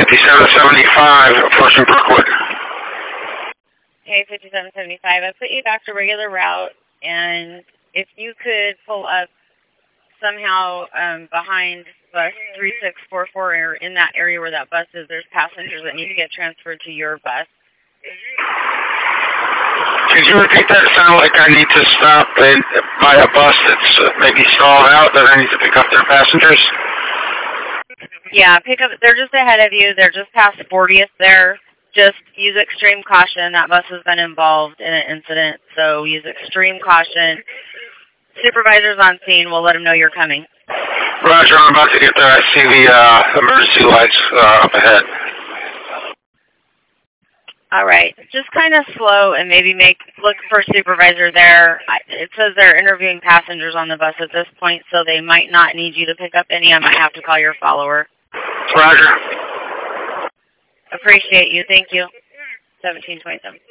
5775, approaching Brookwood. Okay, 5775. I put you back to regular route, and if you could pull up somehow behind bus 3644 or in that area where that bus is, there's passengers that need to get transferred to your bus. Could you repeat that? It sounded like I need to stop by a bus that's maybe stalled out, that I need to pick up their passengers. Yeah, pick up. They're just ahead of you. They're just past 40th there. Just use extreme caution. That bus has been involved in an incident, so use extreme caution. Supervisors on scene will let them know you're coming. Roger, I'm about to get there. I see the emergency lights up ahead. All right. Just kind of slow and maybe look for a supervisor there. It says they're interviewing passengers on the bus at this point, so they might not need you to pick up any. I might have to call your follower. Roger. Appreciate you. Thank you. 1727.